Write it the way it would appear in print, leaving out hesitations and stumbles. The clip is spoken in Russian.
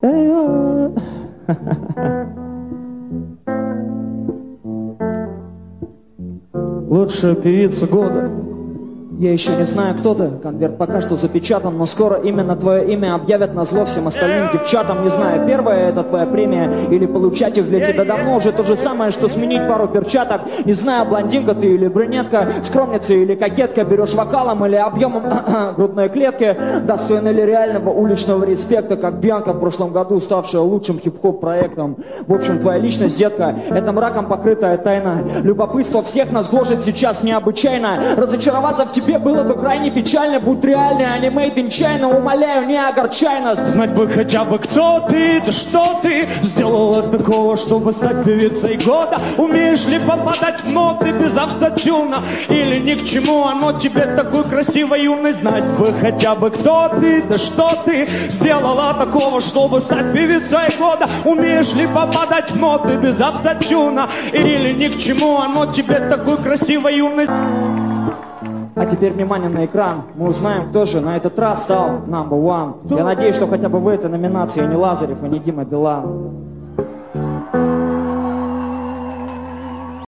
Лучшая певица года. Я еще не знаю, кто ты, конверт пока что запечатан, но скоро именно твое имя объявят назло всем остальным девчатам. Не знаю, первая это твоя премия или получать их для тебя давно уже то же самое, что сменить пару перчаток. Не знаю, блондинка ты или брюнетка, скромница или кокетка, берешь вокалом или объемом грудной клетки, достойна ли реального уличного респекта, как Бьянка в прошлом году, ставшая лучшим хип-хоп проектом. В общем, твоя личность, детка, это мраком покрытая тайна. Любопытство всех нас гложет сейчас необычайно. Разочароваться в тебе было бы крайне печально, будь реальный аниме in China, умоляю, не огорчай нас. Знать бы хотя бы, кто ты, да что ты сделала такого, чтобы стать певицей года. Умеешь ли попадать в ноты без автотюна, или ни к чему оно тебе такой красивой юной. Знать бы хотя бы, кто ты, да что ты сделала такого, чтобы стать певицей года. Умеешь ли попадать в ноты без автотюна, или ни к чему оно тебе такой красивой юной. А теперь внимание на экран. Мы узнаем, кто же на этот раз стал number one. Я надеюсь, что хотя бы в этой номинации не Лазарев и не Дима Билан.